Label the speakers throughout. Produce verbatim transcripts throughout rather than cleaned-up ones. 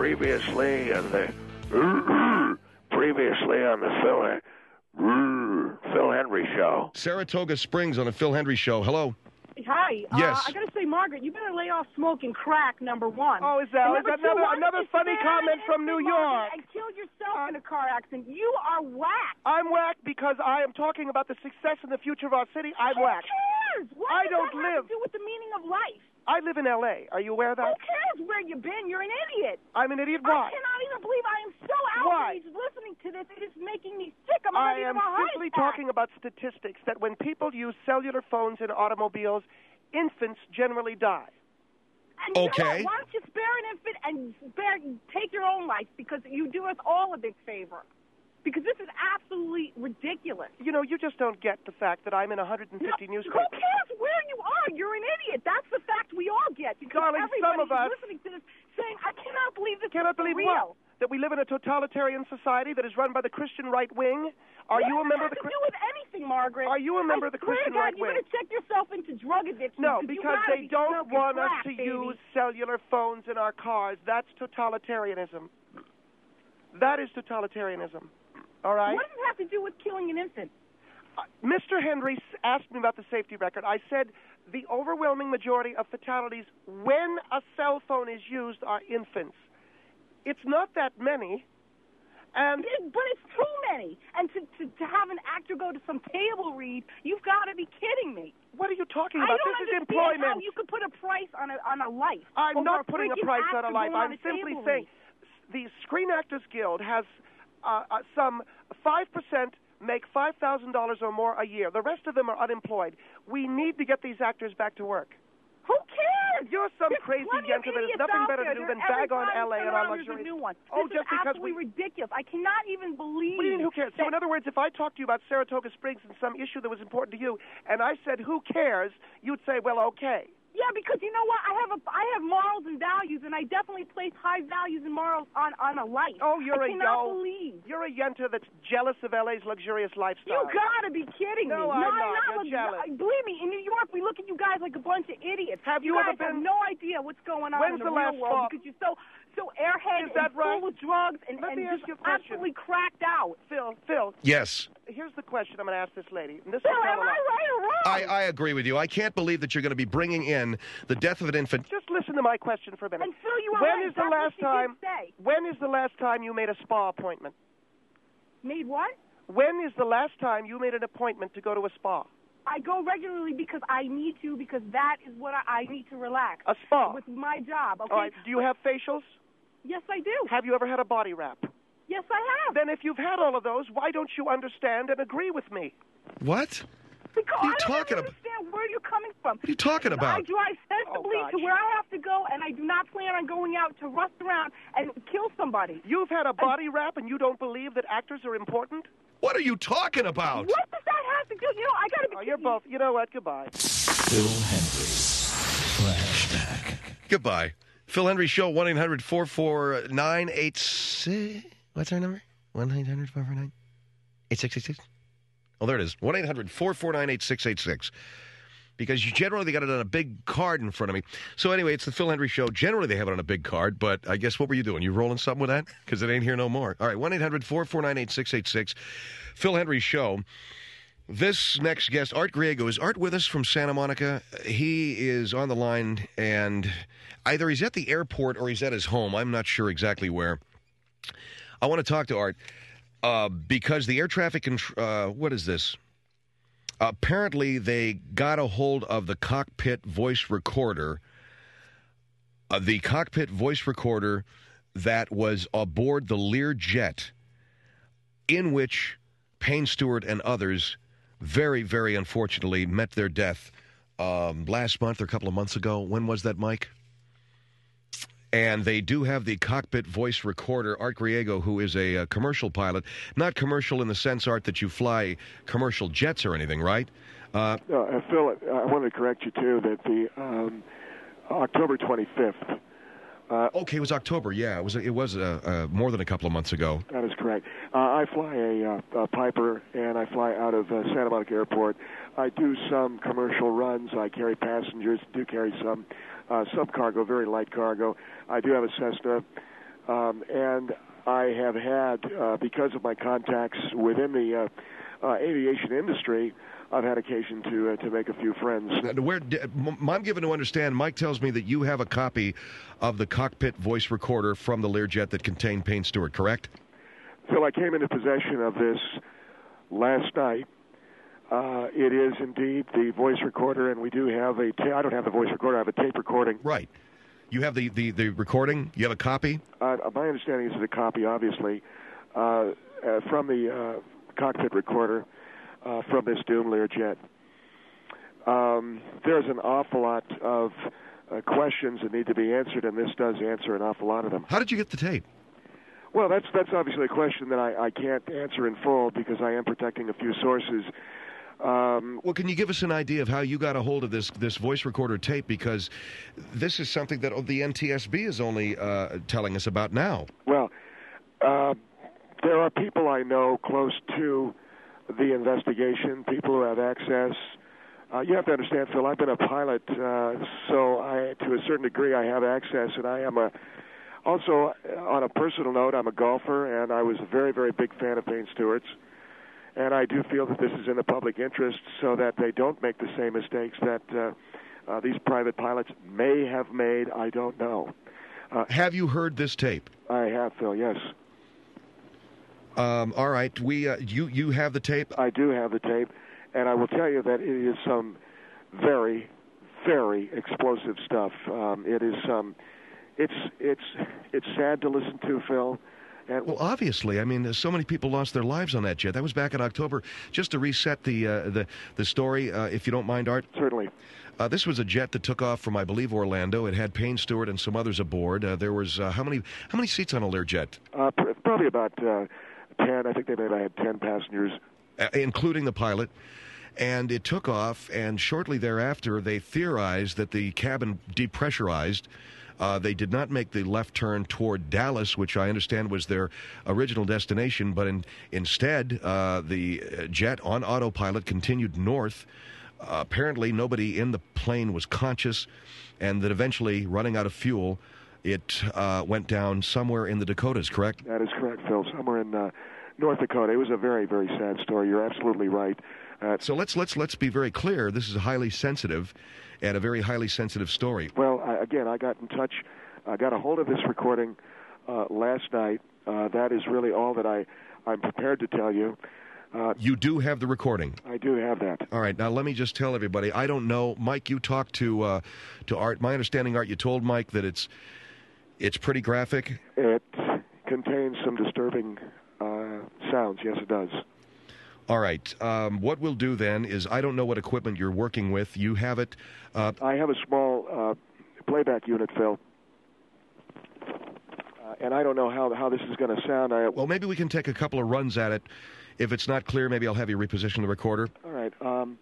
Speaker 1: previously on the previously on the Phil Phil Hendry Show.
Speaker 2: Saratoga Springs on the Phil Hendry Show. Hello.
Speaker 3: Hi.
Speaker 2: Yes.
Speaker 3: Uh, I gotta say, Margaret, you better lay off smoking crack. Number one.
Speaker 4: Oh, is that,
Speaker 3: And
Speaker 4: is that
Speaker 3: number two,
Speaker 4: another,
Speaker 3: why
Speaker 4: another
Speaker 3: don't you
Speaker 4: funny
Speaker 3: stand
Speaker 4: comment
Speaker 3: and
Speaker 4: from
Speaker 3: say,
Speaker 4: New
Speaker 3: Margaret,
Speaker 4: York?
Speaker 3: And kill yourself
Speaker 4: Uh,
Speaker 3: in a car accident. You are whacked.
Speaker 4: I'm whacked because I am talking about the success and the future of our city. I'm
Speaker 3: Who
Speaker 4: whacked.
Speaker 3: cares? What
Speaker 4: I
Speaker 3: does
Speaker 4: don't
Speaker 3: that
Speaker 4: live.
Speaker 3: have to do with the meaning of life?
Speaker 4: I live in L A. Are you aware of
Speaker 3: Who
Speaker 4: that?
Speaker 3: cares where you've been? You're an idiot.
Speaker 4: I'm an idiot.
Speaker 3: I
Speaker 4: Why?
Speaker 3: cannot even believe I am so
Speaker 4: Why?
Speaker 3: outraged listening to this. It is making me sick. I'm
Speaker 4: I
Speaker 3: having
Speaker 4: am
Speaker 3: a heart
Speaker 4: simply
Speaker 3: attack.
Speaker 4: talking about statistics that when people use cellular phones in automobiles, infants generally die.
Speaker 3: And you know
Speaker 2: Okay.
Speaker 3: what? Why don't you spare an infant and spare, take your own life, because you do us all a big favor. Because this is absolutely ridiculous.
Speaker 4: You know, you just don't get the fact that I'm in one hundred fifty
Speaker 3: No,
Speaker 4: newspapers.
Speaker 3: Who cares where you are? You're an idiot. That's the fact we all get. Because
Speaker 4: Darling, some
Speaker 3: everybody
Speaker 4: of us-
Speaker 3: is listening to this saying, I cannot believe this
Speaker 4: Cannot
Speaker 3: is for
Speaker 4: believe
Speaker 3: real.
Speaker 4: what? That we live in a totalitarian society that is run by the Christian right wing? Are
Speaker 3: What
Speaker 4: you a
Speaker 3: does
Speaker 4: member
Speaker 3: that
Speaker 4: of the
Speaker 3: have to do with anything, Margaret?
Speaker 4: Are you a member
Speaker 3: I
Speaker 4: of the
Speaker 3: swear to
Speaker 4: Christian
Speaker 3: God,
Speaker 4: right
Speaker 3: you
Speaker 4: wing?
Speaker 3: better check yourself into drug addiction.
Speaker 4: No,
Speaker 3: you
Speaker 4: because
Speaker 3: gotta
Speaker 4: they
Speaker 3: be
Speaker 4: don't
Speaker 3: smoking
Speaker 4: want us
Speaker 3: crack,
Speaker 4: to
Speaker 3: baby.
Speaker 4: use cellular phones in our cars. That's totalitarianism. That is totalitarianism. All right?
Speaker 3: What does it have to do with killing an infant?
Speaker 4: Uh, Mister Hendry s- asked me about the safety record. I said the overwhelming majority of fatalities when a cell phone is used are infants. It's not that many. And
Speaker 3: It- but it's too many. And to, to, to have an actor go to some table read, you've got to be kidding me.
Speaker 4: what are you talking
Speaker 3: I
Speaker 4: about?
Speaker 3: don't
Speaker 4: This is
Speaker 3: understand how
Speaker 4: employment.
Speaker 3: you could put a price on a on a life.
Speaker 4: I'm
Speaker 3: over
Speaker 4: not putting a
Speaker 3: freaking
Speaker 4: price on a
Speaker 3: actor
Speaker 4: life.
Speaker 3: going on
Speaker 4: I'm
Speaker 3: a
Speaker 4: simply
Speaker 3: table
Speaker 4: saying
Speaker 3: read.
Speaker 4: the Screen Actors Guild has uh, uh, some five percent make five thousand dollars or more a year. The rest of them are unemployed. We need to get these actors back to work.
Speaker 3: Who cares?
Speaker 4: You're some
Speaker 3: There's
Speaker 4: crazy
Speaker 3: plenty of
Speaker 4: yenter that has
Speaker 3: idiots
Speaker 4: nothing
Speaker 3: out
Speaker 4: better to
Speaker 3: there.
Speaker 4: do
Speaker 3: There's
Speaker 4: than bag
Speaker 3: every
Speaker 4: on
Speaker 3: time
Speaker 4: L A
Speaker 3: you
Speaker 4: and
Speaker 3: turn
Speaker 4: our
Speaker 3: around, there's
Speaker 4: luxury.
Speaker 3: a new one.
Speaker 4: Oh,
Speaker 3: this
Speaker 4: just
Speaker 3: is
Speaker 4: because
Speaker 3: absolutely
Speaker 4: we.
Speaker 3: ridiculous. I cannot even believe.
Speaker 4: What do you mean, who cares? So,
Speaker 3: that-
Speaker 4: in other words, if I talked to you about Saratoga Springs and some issue that was important to you, and I said, who cares, you'd say, well, okay.
Speaker 3: Yeah, because you know what? I have a I have morals and values, and I definitely place high values and morals on on a life.
Speaker 4: Oh, you're
Speaker 3: I
Speaker 4: a
Speaker 3: cannot
Speaker 4: yo.
Speaker 3: believe.
Speaker 4: You're a yenter that's jealous of L A's luxurious
Speaker 3: You
Speaker 4: lifestyle.
Speaker 3: gotta be kidding
Speaker 4: No,
Speaker 3: me.
Speaker 4: I'm
Speaker 3: no,
Speaker 4: not. You're
Speaker 3: look-
Speaker 4: jealous.
Speaker 3: Believe me, in New York, we look at you guys like a bunch of idiots.
Speaker 4: Have you
Speaker 3: guys
Speaker 4: ever been-
Speaker 3: have no idea what's going on
Speaker 4: When's
Speaker 3: in the,
Speaker 4: the
Speaker 3: real
Speaker 4: last
Speaker 3: world
Speaker 4: fall-
Speaker 3: because you're so so airhead
Speaker 4: Is that
Speaker 3: and
Speaker 4: right?
Speaker 3: full of drugs and,
Speaker 4: Let
Speaker 3: and
Speaker 4: me ask
Speaker 3: just
Speaker 4: you a question.
Speaker 3: absolutely cracked out.
Speaker 4: Phil, Phil,
Speaker 2: Yes.
Speaker 4: here's the question I'm going to ask this lady. And this
Speaker 3: Phil,
Speaker 4: will tell
Speaker 3: am
Speaker 4: a
Speaker 3: I
Speaker 4: lot.
Speaker 3: right or wrong?
Speaker 2: I, I agree with you. I can't believe that you're going to be bringing in the death of an infant.
Speaker 4: Just listen to my question for a minute.
Speaker 3: And Phil, you are
Speaker 4: When
Speaker 3: right.
Speaker 4: is the
Speaker 3: That's
Speaker 4: last
Speaker 3: what she did
Speaker 4: time?
Speaker 3: say.
Speaker 4: When is the last time you made a spa appointment?
Speaker 3: Made what?
Speaker 4: When is the last time you made an appointment to go to a spa?
Speaker 3: I go regularly because I need to, because that is what I, I need to relax.
Speaker 4: A spa.
Speaker 3: With my job, okay?
Speaker 4: All right. Do you have facials?
Speaker 3: Yes, I do.
Speaker 4: Have you ever had a body wrap?
Speaker 3: Yes, I have.
Speaker 4: Then if you've had all of those, why don't you understand and agree with me?
Speaker 2: What?
Speaker 3: Because
Speaker 2: What are you
Speaker 3: I don't
Speaker 2: talking
Speaker 3: even
Speaker 2: about?
Speaker 3: understand where you're coming from.
Speaker 2: What are you talking
Speaker 3: I
Speaker 2: about?
Speaker 3: drive sensibly
Speaker 4: Oh,
Speaker 3: to
Speaker 4: gosh.
Speaker 3: where I have to go, and I do not plan on going out to rust around and kill somebody.
Speaker 4: You've had a body wrap and you don't believe that actors are important?
Speaker 2: What are you talking about?
Speaker 3: What does that have to do? You know, I got to be.
Speaker 4: Oh, you're both. You know what? Goodbye.
Speaker 5: Phil Hendry's Flashback.
Speaker 2: Goodbye. Phil Hendry Show, one eight hundred four four nine eight six. What's our number? one eight hundred four four nine eight six eight six. Oh, there it is. one eight hundred four four nine eight six eight six. Because you generally got it on a big card in front of me. So anyway, it's the Phil Hendry Show. Generally, they have it on a big card, but I guess what were you doing? You rolling something with that? Because it ain't here no more. All right, one eight hundred four four nine eight six eight six. Phil Hendry Show. This next guest, Art Griego. Is Art with us from Santa Monica? He is on the line, and either he's at the airport or he's at his home. I'm not sure exactly where. I want to talk to Art uh, because the air traffic control, uh, what is this? Apparently, they got a hold of the cockpit voice recorder, uh, the cockpit voice recorder that was aboard the Learjet, in which Payne Stewart and others, very, very unfortunately, met their death um, last month or a couple of months ago. When was that, Mike? And they do have the cockpit voice recorder. Art Griego, who is a, a commercial pilot, not commercial in the sense, Art, that you fly commercial jets or anything, right? Uh,
Speaker 1: Uh, Phil, I wanted to correct you, too, that the um, October twenty-fifth. Uh,
Speaker 2: okay, it was October. Yeah, it was. It was uh, uh, more than a couple of months ago.
Speaker 1: That is correct. Uh, I fly a, uh, a Piper, and I fly out of uh, Santa Monica Airport. I do some commercial runs. I carry passengers, do carry some uh, subcargo, very light cargo. I do have a Cessna Um, and I have had, uh, because of my contacts within the uh, uh, aviation industry, I've had occasion to uh, to make a few friends.
Speaker 2: Now, where m- I'm given to understand, Mike tells me that you have a copy of the cockpit voice recorder from the Learjet that contained Payne Stewart, correct?
Speaker 1: Phil, I came into possession of this last night. Uh, it is indeed the voice recorder, and we do have a ta- I don't have the voice recorder, I have a tape recording.
Speaker 2: Right. You have the, the, the recording? You have a copy?
Speaker 1: Uh, my understanding is it's a copy, obviously, uh, uh, from the uh, cockpit recorder uh, from this Doom Learjet. Um, there's an awful lot of uh, questions that need to be answered, and this does answer an awful lot of them.
Speaker 2: How did you get the tape?
Speaker 1: Well, that's that's obviously a question that I, I can't answer in full because I am protecting a few sources. Um,
Speaker 2: well, can you give us an idea of how you got a hold of this this voice recorder tape? Because this is something that the N T S B is only uh, telling us about now.
Speaker 1: Well, uh, there are people I know close to the investigation, people who have access. Uh, you have to understand, Phil, I've been a pilot, uh, so I, to a certain degree I have access, and I am a Also, on a personal note, I'm a golfer, and I was a very, very big fan of Payne Stewart's. And I do feel that this is in the public interest so that they don't make the same mistakes that uh, uh, these private pilots may have made. I don't know.
Speaker 2: Uh, have you heard this tape?
Speaker 1: I have, Phil, yes.
Speaker 2: Um, all right. We uh, you, you have the tape?
Speaker 1: I do have the tape, and I will tell you that it is some very, very explosive stuff. Um, it is some... Um, It's it's it's sad to listen to, Phil. And
Speaker 2: well, obviously, I mean, so many people lost their lives on that jet. That was back in October. Just to reset the uh, the the story, uh, if you don't mind, Art.
Speaker 1: Certainly.
Speaker 2: Uh, this was a jet that took off from, I believe, Orlando. It had Payne Stewart and some others aboard. Uh, there was uh, how many how many seats on a Learjet?
Speaker 1: Uh, pr- probably about uh, ten. I think they maybe had ten passengers,
Speaker 2: uh, including the pilot. And it took off, and shortly thereafter, they theorized that the cabin depressurized. Uh, they did not make the left turn toward Dallas, which I understand was their original destination, but in, instead, uh, the jet on autopilot continued north. Uh, apparently, nobody in the plane was conscious, and that eventually, running out of fuel, it uh, went down somewhere in the Dakotas, correct?
Speaker 1: That is correct, Phil, somewhere in uh, North Dakota. It was a very, very sad story. You're absolutely right. Uh,
Speaker 2: so let's let's let's be very clear. This is highly sensitive, and a very highly sensitive story.
Speaker 1: Well, I, again, I got in touch, I got a hold of this recording uh, last night. Uh, that is really all that I I'm prepared to tell you. Uh,
Speaker 2: you do have the recording.
Speaker 1: I do have that.
Speaker 2: All right. Now let me just tell everybody. I don't know, Mike. You talked to uh, to Art. My understanding, Art, you told Mike that it's it's pretty graphic.
Speaker 1: It contains some disturbing uh, sounds. Yes, it does.
Speaker 2: All right. Um, what we'll do then is, I don't know what equipment you're working with. You have it. Uh,
Speaker 1: I have a small uh, playback unit, Phil, uh, and I don't know how how this is going to sound. I,
Speaker 2: well, maybe we can take a couple of runs at it. If it's not clear, maybe I'll have you reposition the recorder.
Speaker 1: All right. Um,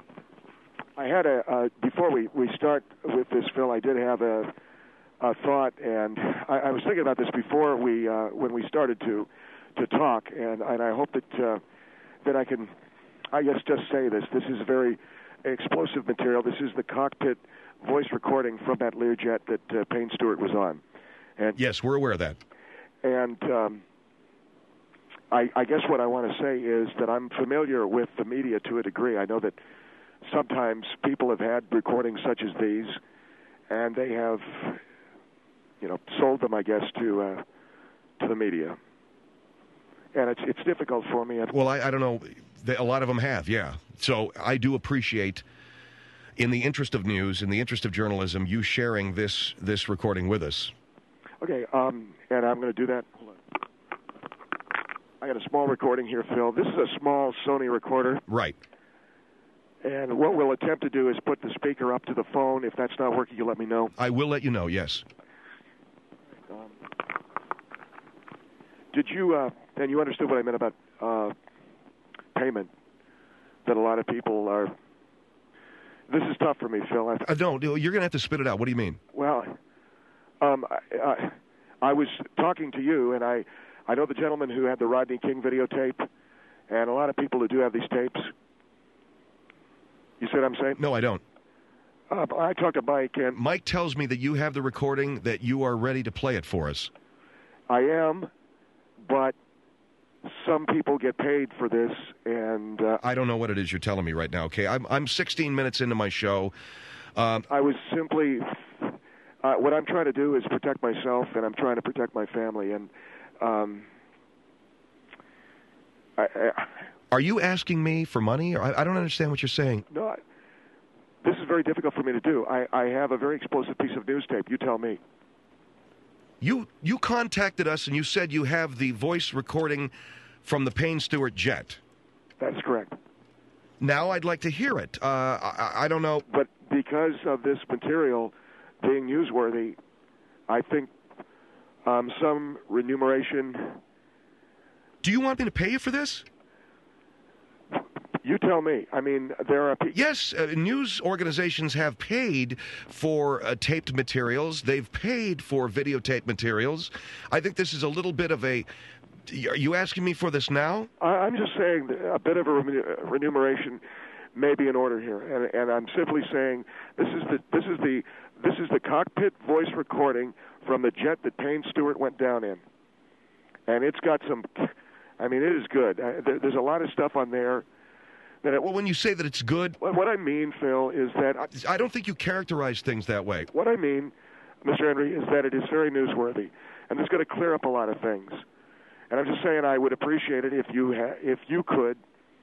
Speaker 1: I had a uh, before we, we start with this, Phil. I did have a, a thought, and I, I was thinking about this before we uh, when we started to to talk, and and I hope that. Uh, that I can, I guess, just say this. This is very explosive material. This is the cockpit voice recording from that Learjet that uh, Payne Stewart was on. And
Speaker 2: yes, we're aware of that.
Speaker 1: And um, I, I guess what I want to say is that I'm familiar with the media to a degree. I know that sometimes people have had recordings such as these, and they have, you know, sold them, I guess, to uh, to the media. And it's it's difficult for me.
Speaker 2: Well, I, I don't know. A lot of them have, yeah. So I do appreciate, in the interest of news, in the interest of journalism, you sharing this this recording with us.
Speaker 1: Okay, um, and I'm going to do that. Hold on. I got a small recording here, Phil. This is a small Sony recorder.
Speaker 2: Right.
Speaker 1: And what we'll attempt to do is put the speaker up to the phone. If that's not working, you let me know.
Speaker 2: I will let you know, yes.
Speaker 1: Um, did you... Uh, And you understood what I meant about uh, payment, that a lot of people are... This is tough for me, Phil. I,
Speaker 2: uh, no, you're going to have to spit it out. What do you mean?
Speaker 1: Well, um, I, I, I was talking to you, and I, I know the gentleman who had the Rodney King videotape, and a lot of people who do have these tapes. You see what I'm saying?
Speaker 2: No, I don't.
Speaker 1: Uh, I talked to Mike, and...
Speaker 2: Mike tells me that you have the recording, that you are ready to play it for us.
Speaker 1: I am, but some people get paid for this, and uh,
Speaker 2: I don't know what it is you're telling me right now, okay? I'm, I'm sixteen minutes into my show. Um,
Speaker 1: I was simply, uh, what I'm trying to do is protect myself, and I'm trying to protect my family, and um, I, I,
Speaker 2: are you asking me for money? Or I, I don't understand what you're saying.
Speaker 1: No, I, this is very difficult for me to do. I, I have a very explosive piece of news tape. You tell me.
Speaker 2: You you contacted us and you said you have the voice recording from the Payne Stewart jet.
Speaker 1: That's correct.
Speaker 2: Now I'd like to hear it. Uh, I, I don't know.
Speaker 1: But because of this material being newsworthy, I think um, some remuneration.
Speaker 2: Do you want me to pay you for this?
Speaker 1: You tell me. I mean, there are people.
Speaker 2: Yes, uh, news organizations have paid for uh, taped materials. They've paid for videotape materials. I think this is a little bit of a. Are you asking me for this now?
Speaker 1: I, I'm just saying that a bit of a remuneration may be in order here, and, and I'm simply saying this is the this is the this is the cockpit voice recording from the jet that Payne Stewart went down in, and it's got some. I mean, it is good. I, there, there's a lot of stuff on there. That it,
Speaker 2: well, when you say that it's good...
Speaker 1: What I mean, Phil, is that...
Speaker 2: I don't think you characterize things that way.
Speaker 1: What I mean, Mister Henry, is that it is very newsworthy, and it's going to clear up a lot of things. And I'm just saying I would appreciate it if you ha- if you could...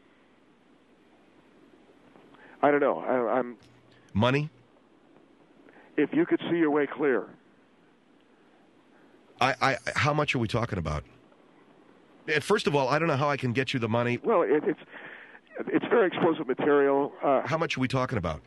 Speaker 1: I don't know. I, I'm...
Speaker 2: Money?
Speaker 1: If you could see your way clear.
Speaker 2: I, I, how much are we talking about? First of all, I don't know how I can get you the money.
Speaker 1: Well, it, it's... It's very explosive material. Uh,
Speaker 2: How much are we talking about?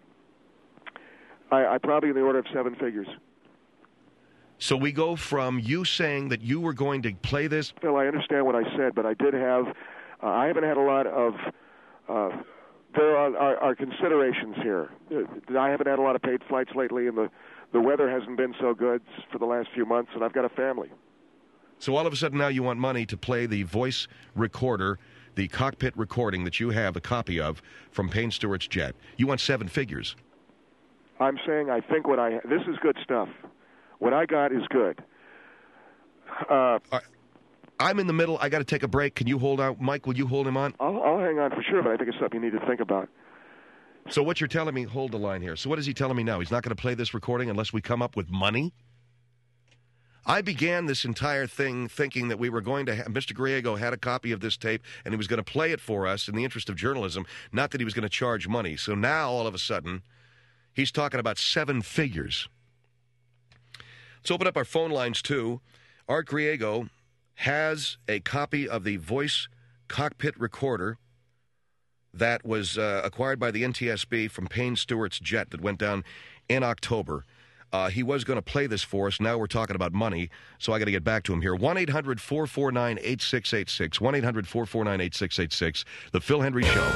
Speaker 1: I, I probably in the order of seven figures.
Speaker 2: So we go from you saying that you were going to play this.
Speaker 1: Phil, I understand what I said, but I did have. Uh, I haven't had a lot of. Uh, there are, are, are considerations here. I haven't had a lot of paid flights lately, and the the weather hasn't been so good for the last few months, and I've got a family.
Speaker 2: So all of a sudden now you want money to play the voice recorder, the cockpit recording that you have a copy of from Payne Stewart's jet. You want seven figures.
Speaker 1: I'm saying I think what I... This is good stuff. What I got is good. Uh,
Speaker 2: uh, I'm in the middle. I got to take a break. Can you hold out? Mike, will you hold him on?
Speaker 1: I'll, I'll hang on for sure, but I think it's something you need to think about.
Speaker 2: So what you're telling me... Hold the line here. So what is he telling me now? He's not going to play this recording unless we come up with money? I began this entire thing thinking that we were going to have, Mister Griego had a copy of this tape, and he was going to play it for us in the interest of journalism, not that he was going to charge money. So now, all of a sudden, he's talking about seven figures. Let's open up our phone lines, too. Art Griego has a copy of the voice cockpit recorder that was uh, acquired by the N T S B from Payne Stewart's jet that went down in October. Uh, he was going to play this for us. Now we're talking about money, so I got to get back to him here. one eight hundred four four nine eight six eight six. one eight hundred four four nine eight six eight six. The Phil Hendry Show.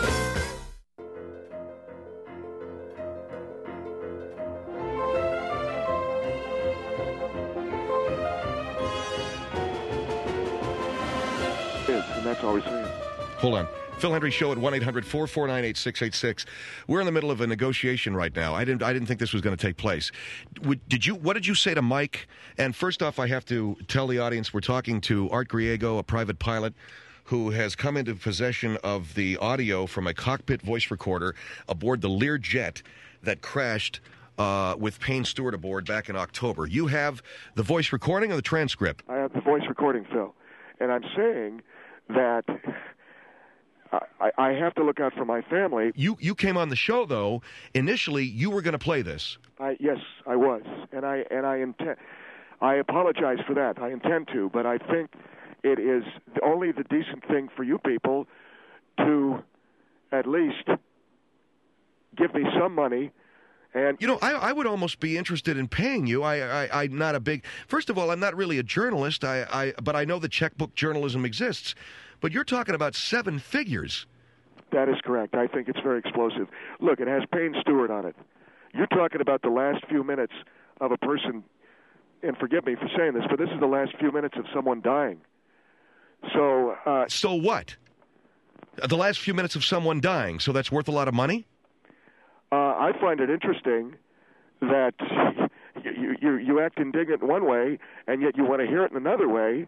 Speaker 1: And that's all we're saying.
Speaker 2: Hold on. Phil Hendry Show at one eight hundred four four nine eight six eight six. We're in the middle of a negotiation right now. I didn't I didn't think this was going to take place. Did you? What did you say to Mike? And first off, I have to tell the audience we're talking to Art Griego, a private pilot who has come into possession of the audio from a cockpit voice recorder aboard the Lear jet that crashed uh, with Payne Stewart aboard back in October. You have the voice recording or the transcript?
Speaker 1: I have the voice recording, Phil. And I'm saying that... I, I have to look out for my family.
Speaker 2: You you came on the show though. Initially, you were going to play this.
Speaker 1: I, yes, I was, and I and I intend. I apologize for that. I intend to, but I think it is only the decent thing for you people to at least give me some money. And
Speaker 2: you know, I, I would almost be interested in paying you. I, I, I'm not a big. First of all, I'm not really a journalist. I, I, but I know that checkbook journalism exists. But you're talking about seven figures.
Speaker 1: That is correct. I think it's very explosive. Look, it has Payne Stewart on it. You're talking about the last few minutes of a person, and forgive me for saying this, but this is the last few minutes of someone dying. So, uh,
Speaker 2: so what? The last few minutes of someone dying. So that's worth a lot of money?
Speaker 1: Uh, I find it interesting that you, you, you act indignant in one way, and yet you want to hear it in another way.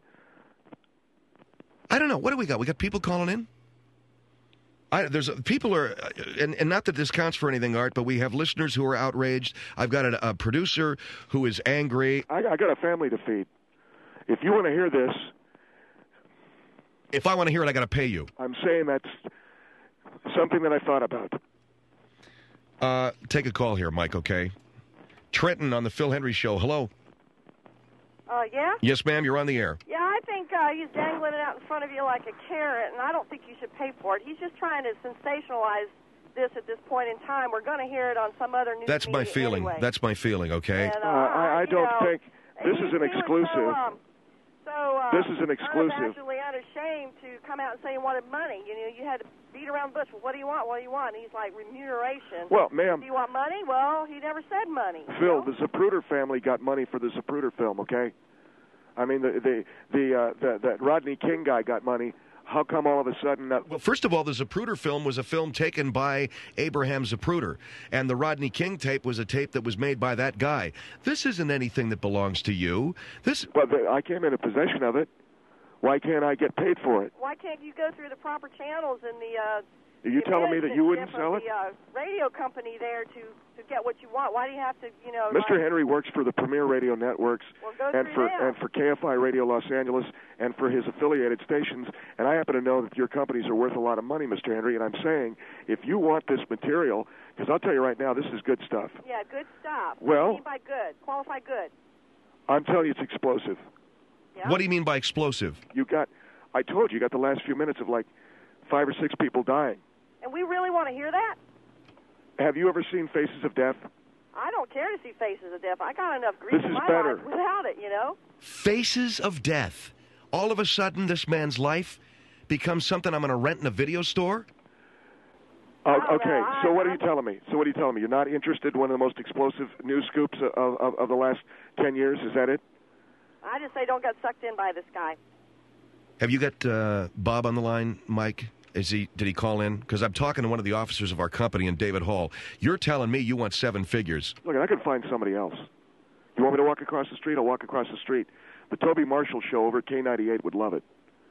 Speaker 2: I don't know. What do we got? We got people calling in? I, there's people are, and, and not that this counts for anything, Art, but we have listeners who are outraged. I've got a, a producer who is angry.
Speaker 1: I, I got a family to feed. If you want to hear this,
Speaker 2: if I want to hear it, I got to pay you.
Speaker 1: I'm saying that's something that I thought about.
Speaker 2: Uh, take a call here, Mike. Okay, Trenton on the Phil Hendry Show. Hello.
Speaker 6: Uh, yeah?
Speaker 2: Yes, ma'am. You're on the air.
Speaker 6: Yeah, I think uh, he's dangling it out in front of you like a carrot, and I don't think you should pay for it. He's just trying to sensationalize this at this point in time. We're going to hear it on some other news
Speaker 2: That's my
Speaker 6: media
Speaker 2: feeling.
Speaker 6: anyway.
Speaker 2: That's my feeling, okay?
Speaker 6: And, uh,
Speaker 1: Uh, I, I don't
Speaker 6: know,
Speaker 1: think this
Speaker 6: he's
Speaker 1: is an
Speaker 6: doing
Speaker 1: exclusive.
Speaker 6: So, um, so uh,
Speaker 1: This is an exclusive.
Speaker 6: actually unashamed to come out and say he wanted money. You know, you had to beat around the bush. Well, what do you want? What do you want? And he's like, remuneration.
Speaker 1: Well, ma'am.
Speaker 6: Do you want money? Well, he never said money.
Speaker 1: Phil,
Speaker 6: you know?
Speaker 1: the Zapruder family got money for the Zapruder film, okay? I mean, the the the, uh, the that Rodney King guy got money. How come all of a sudden? Uh,
Speaker 2: Well, first of all, the Zapruder film was a film taken by Abraham Zapruder, and the Rodney King tape was a tape that was made by that guy. This isn't anything that belongs to you. This.
Speaker 1: Well, the, I came into possession of it. Why can't I get paid for it?
Speaker 6: Why can't you go through the proper channels in the? Uh,
Speaker 1: Are you
Speaker 6: the
Speaker 1: telling me that you wouldn't
Speaker 6: of
Speaker 1: sell it?
Speaker 6: The uh, radio company there to to get what you want. Why do you have to, you know?
Speaker 1: Mister
Speaker 6: like,
Speaker 1: Henry works for the Premier Radio Networks
Speaker 6: Well, go
Speaker 1: and
Speaker 6: through
Speaker 1: for
Speaker 6: them.
Speaker 1: and for K F I Radio Los Angeles and for his affiliated stations. And I happen to know that your companies are worth a lot of money, Mister Henry. And I'm saying, if you want this material, because I'll tell you right now, this is good stuff.
Speaker 6: Yeah, good stuff.
Speaker 1: Well-
Speaker 6: what do you mean by good? Qualify good.
Speaker 1: I'm telling you, it's explosive.
Speaker 6: Yeah.
Speaker 2: What do you mean by explosive?
Speaker 1: You got, I told you, you got the last few minutes of like five or six people dying.
Speaker 6: And we really want to hear that?
Speaker 1: Have you ever seen Faces of Death?
Speaker 6: I don't care to see Faces of Death. I got enough grief
Speaker 1: This
Speaker 6: in
Speaker 1: is
Speaker 6: my
Speaker 1: better.
Speaker 6: life without it, you know?
Speaker 2: Faces of Death. All of a sudden, this man's life becomes something I'm going to rent in a video store?
Speaker 1: Oh,
Speaker 6: don't
Speaker 1: okay,
Speaker 6: know. I-
Speaker 1: so what are you
Speaker 6: I-
Speaker 1: telling me? So what are you telling me? You're not interested in one of the most explosive news scoops of, of, of the last ten years? Is that it?
Speaker 6: I just say don't get sucked in by this guy.
Speaker 2: Have you got uh, Bob on the line, Mike? Is he? Did he call in? Because I'm talking to one of the officers of our company in David Hall. You're telling me you want seven figures.
Speaker 1: Look, I can find somebody else. You want me to walk across the street? I'll walk across the street. The Toby Marshall show over at K ninety-eight would love it.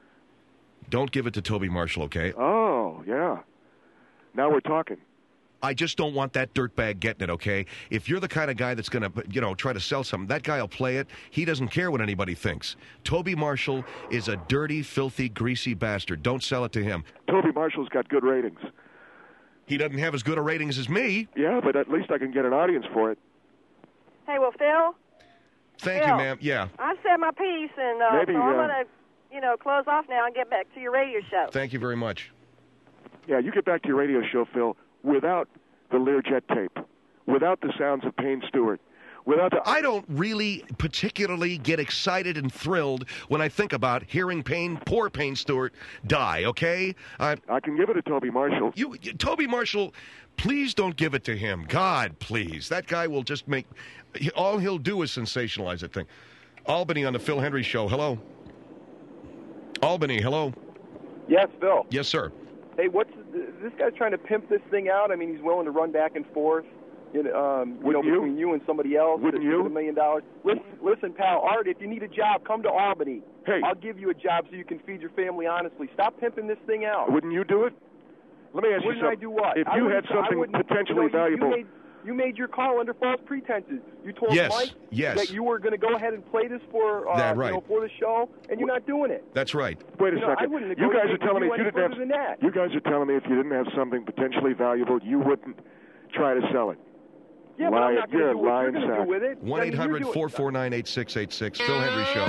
Speaker 2: Don't give it to Toby Marshall, okay?
Speaker 1: Oh, yeah. Now we're talking.
Speaker 2: I just don't want that dirtbag getting it, okay? If you're the kind of guy that's going to, you know, try to sell something, that guy will play it. He doesn't care what anybody thinks. Toby Marshall is a dirty, filthy, greasy bastard. Don't sell it to him.
Speaker 1: Toby Marshall's got good ratings.
Speaker 2: He doesn't have as good a ratings as me.
Speaker 1: Yeah, but at least I can get an audience for it.
Speaker 6: Hey, well, Phil,
Speaker 2: Thank
Speaker 6: Phil.
Speaker 2: you, ma'am. Yeah.
Speaker 6: I've said my piece, and uh,
Speaker 1: Maybe,
Speaker 6: so I'm
Speaker 1: uh,
Speaker 6: going to, you know, close off now and get back to your radio show.
Speaker 2: Thank you very much.
Speaker 1: Yeah, you get back to your radio show, Phil, without the Learjet tape, without the sounds of Payne Stewart, without the...
Speaker 2: I don't really particularly get excited and thrilled when I think about hearing Payne, poor Payne Stewart, die, okay? Uh,
Speaker 1: I can give it to Toby Marshall.
Speaker 2: you, you, Toby Marshall, please don't give it to him. God, please. That guy will just make... he- all he'll do is sensationalize that thing. Albany on the Phil Hendry Show. Hello. Albany, hello.
Speaker 7: Yes, Phil.
Speaker 2: Yes, sir.
Speaker 7: Hey, what's this guy's trying to pimp this thing out? I mean, he's willing to run back and forth, you know, um, you know
Speaker 1: Wouldn't you?
Speaker 7: between you and somebody else.
Speaker 1: Wouldn't
Speaker 7: to, to
Speaker 1: you?
Speaker 7: get a million dollars. Listen, listen, pal, Art. If you need a job, come to Albany.
Speaker 1: Hey.
Speaker 7: I'll give you a job so you can feed your family honestly. Stop pimping this thing out.
Speaker 1: Wouldn't you do it? Let me ask
Speaker 7: Wouldn't
Speaker 1: you
Speaker 7: I
Speaker 1: something.
Speaker 7: do what?
Speaker 1: If
Speaker 7: I
Speaker 1: you had
Speaker 7: wouldn't- I
Speaker 1: something
Speaker 7: wouldn't-
Speaker 1: potentially
Speaker 7: you know, you-
Speaker 1: valuable...
Speaker 7: You made, you made your call under false pretenses. You told
Speaker 2: Yes,
Speaker 7: Mike
Speaker 2: yes.
Speaker 7: that you were going to go ahead and play this for uh,
Speaker 2: That right.
Speaker 7: you know, for the show, and you're not doing it.
Speaker 2: That's right.
Speaker 1: Wait a
Speaker 7: You know, I
Speaker 1: second.
Speaker 7: wouldn't
Speaker 1: You guys are
Speaker 7: negotiate
Speaker 1: telling me
Speaker 7: with
Speaker 1: if you
Speaker 7: you
Speaker 1: didn't
Speaker 7: any
Speaker 1: have...
Speaker 7: further than that.
Speaker 1: You guys are telling me if you didn't have something potentially valuable, you wouldn't try to sell it.
Speaker 7: Yeah, but I'm
Speaker 1: Lying-
Speaker 7: not going
Speaker 1: you're
Speaker 7: to
Speaker 1: a
Speaker 7: do what you're
Speaker 1: lying
Speaker 7: going to
Speaker 1: sack.
Speaker 7: do with it.
Speaker 2: one eight hundred four four nine eight six eight six. Phil Hendry Show.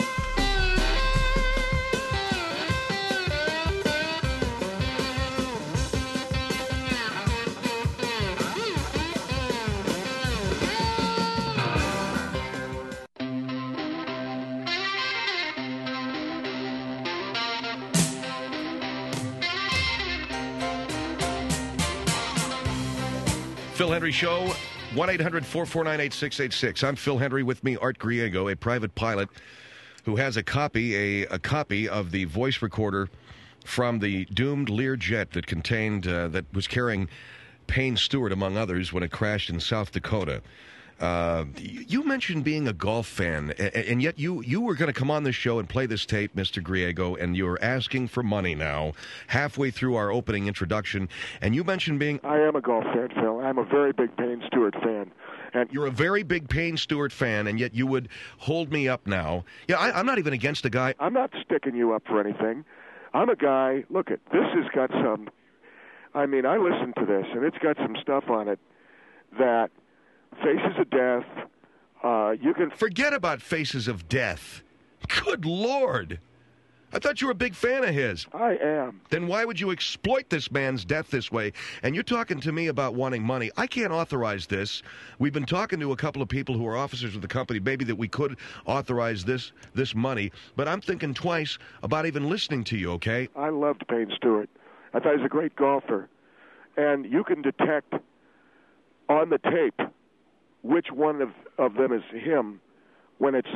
Speaker 2: Phil Hendry Show, one eight hundred four four nine eight six eight six. I'm Phil Hendry. With me, Art Griego, a private pilot who has a copy, a, a copy of the voice recorder from the doomed Learjet that contained, uh, that was carrying Payne Stewart, among others, when it crashed in South Dakota. Uh, you mentioned being a golf fan, and yet you, you were going to come on this show and play this tape, Mister Griego, and you're asking for money now, halfway through our opening introduction, and you mentioned being...
Speaker 1: I am a golf fan, Phil. I'm a very big Payne Stewart fan. And
Speaker 2: You're a very big Payne Stewart fan, and yet you would hold me up now. Yeah, I, I'm not even against a guy...
Speaker 1: I'm not sticking you up for anything. I'm a guy... Look, it. this has got some... I mean, I listened to this, and it's got some stuff on it that... Faces of Death, uh, you can...
Speaker 2: Forget about Faces of Death. Good Lord. I thought you were a big fan of his.
Speaker 1: I am.
Speaker 2: Then why would you exploit this man's death this way? And you're talking to me about wanting money. I can't authorize this. We've been talking to a couple of people who are officers of the company, maybe that we could authorize this this money, but I'm thinking twice about even listening to you, okay?
Speaker 1: I loved Payne Stewart. I thought he was a great golfer. And you can detect on the tape which one of, of them is him when it's...